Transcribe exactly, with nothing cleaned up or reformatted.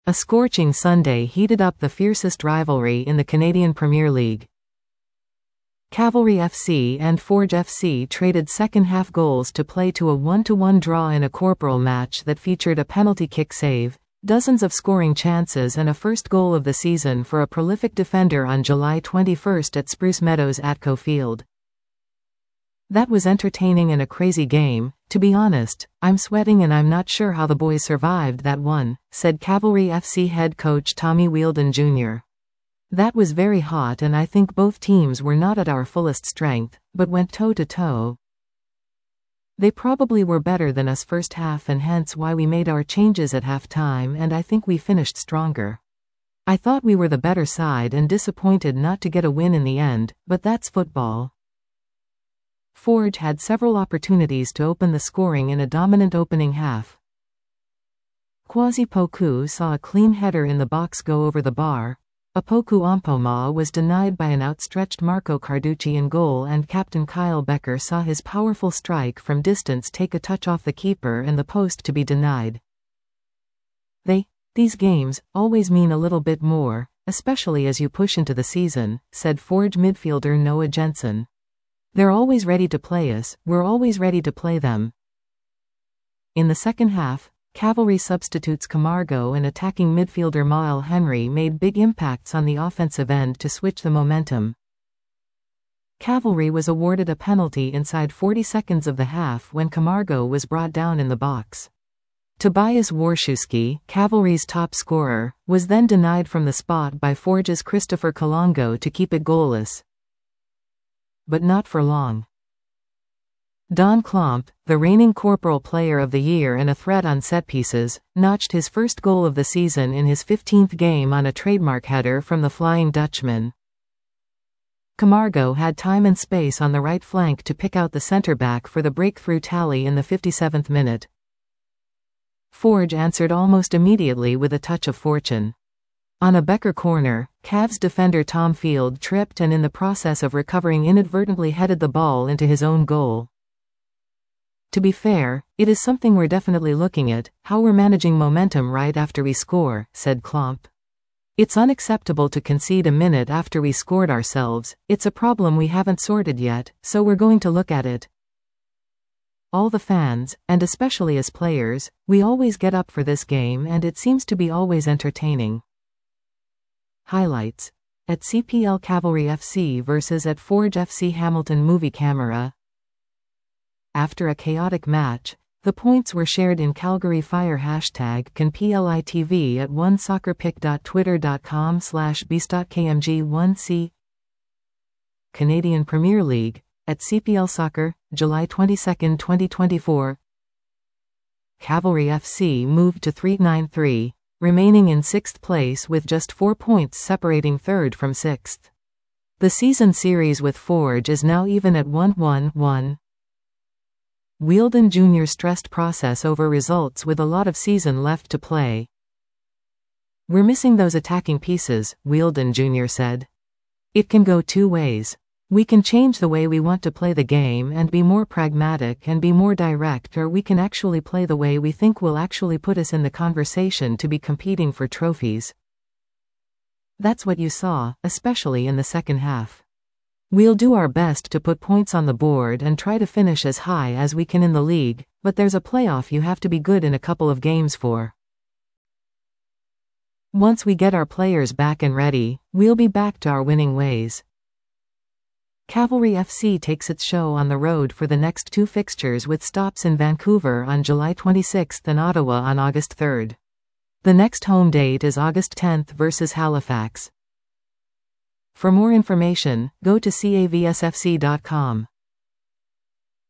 A scorching Sunday heated up the fiercest rivalry in the Canadian Premier League. Cavalry F C and Forge F C traded second-half goals to play to a one to one draw in a corporal match that featured a penalty kick save, dozens of scoring chances and a first goal of the season for a prolific defender on July twenty-first at Spruce Meadows Atco Field. "That was entertaining and a crazy game. To be honest, I'm sweating and I'm not sure how the boys survived that one," said Cavalry F C head coach Tommy Wheeldon Junior "That was very hot and I think both teams were not at our fullest strength, but went toe-to-toe. They probably were better than us first half and hence why we made our changes at half-time and I think we finished stronger. I thought we were the better side and disappointed not to get a win in the end, but that's football." Forge had several opportunities to open the scoring in a dominant opening half. Kwasi Poku saw a clean header in the box go over the bar. Opoku Ompoma was denied by an outstretched Marco Carducci in goal and captain Kyle Becker saw his powerful strike from distance take a touch off the keeper and the post to be denied. They, these games, always mean a little bit more, especially as you push into the season, said Forge midfielder Noah Jensen. "They're always ready to play us, we're always ready to play them." In the second half, Cavalry substitutes Camargo and attacking midfielder Mael Henry made big impacts on the offensive end to switch the momentum. Cavalry was awarded a penalty inside forty seconds of the half when Camargo was brought down in the box. Tobias Warshewski, Cavalry's top scorer, was then denied from the spot by Forge's Christopher Kalongo to keep it goalless. But not for long. Don Klomp, the reigning Corporal Player of the Year and a threat on set-pieces, notched his first goal of the season in his fifteenth game on a trademark header from the Flying Dutchman. Camargo had time and space on the right flank to pick out the centre-back for the breakthrough tally in the fifty-seventh minute. Forge answered almost immediately with a touch of fortune. On a Becker corner, Cavs defender Tom Field tripped and in the process of recovering inadvertently headed the ball into his own goal. "To be fair, it is something we're definitely looking at, how we're managing momentum right after we score," said Klomp. "It's unacceptable to concede a minute after we scored ourselves, it's a problem we haven't sorted yet, so we're going to look at it. All the fans, and especially as players, we always get up for this game and it seems to be always entertaining." Highlights. At C P L Cavalry F C versus at Forge F C Hamilton Movie Camera. After a chaotic match, the points were shared in Calgary Fire hashtag CanPLITV at one soccerpic dot twitter dot com slash beast dot k m g one c. Canadian Premier League, at C P L Soccer, July twenty-second twenty twenty-four. Cavalry F C moved to three ninety-three, remaining in sixth place with just four points separating third from sixth. The season series with Forge is now even at one one one. Wheeldon Junior stressed process over results with a lot of season left to play. "We're missing those attacking pieces," Wheeldon Junior said. "It can go two ways. We can change the way we want to play the game and be more pragmatic and be more direct, or we can actually play the way we think will actually put us in the conversation to be competing for trophies." That's what you saw, especially in the second half. "We'll do our best to put points on the board and try to finish as high as we can in the league, but there's a playoff you have to be good in a couple of games for. Once we get our players back and ready, we'll be back to our winning ways." Cavalry F C takes its show on the road for the next two fixtures with stops in Vancouver on July twenty-sixth and Ottawa on August third. The next home date is August tenth versus Halifax. For more information, go to cavs f c dot com.